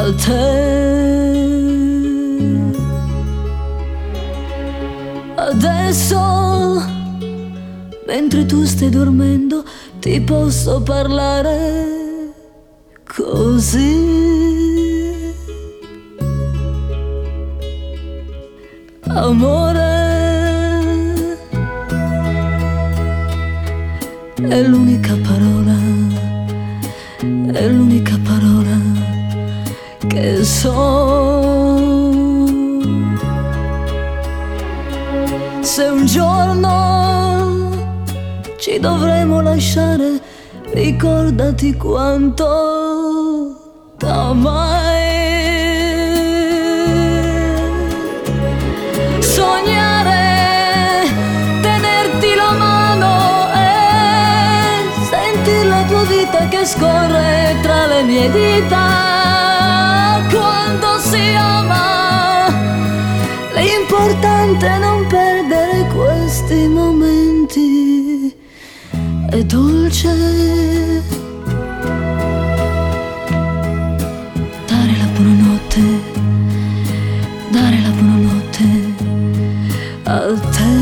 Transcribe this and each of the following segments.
a te. Adesso, mentre tu stai dormendo, ti posso parlare così. Amore, è l'unica parola, è l'unica parola che so. Se un giorno ci dovremo lasciare, ricordati quanto t'amai. Sognare, tenerti la mano e sentir la tua vita che scorre tra le mie dita. Quando si ama, l'importante è non perdere questi momenti. È dolce dare la buonanotte, dare la buonanotte a te.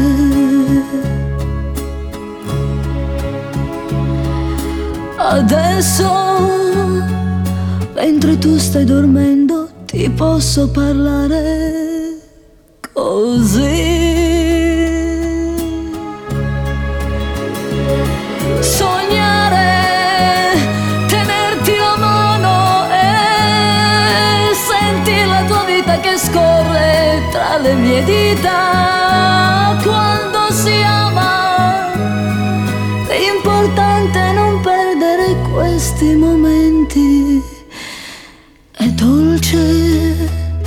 Adesso, mentre tu stai dormendo, ti posso parlare così. Sognare, tenerti la mano e senti la tua vita che scorre tra le mie dita. Quando si ama, l'importante è non perdere questi momenti. È dolce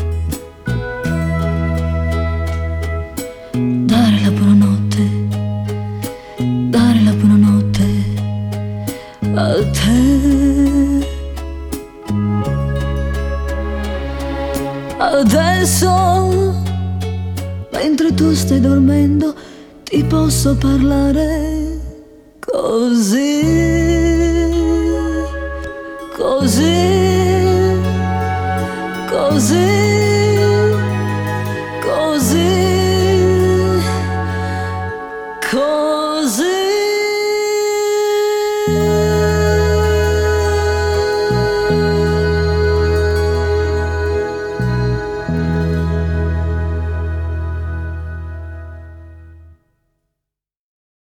dare la buonanotte, dare la buonanotte a te. Adesso, mentre tu stai dormendo, ti posso parlare così, così, così, così, così.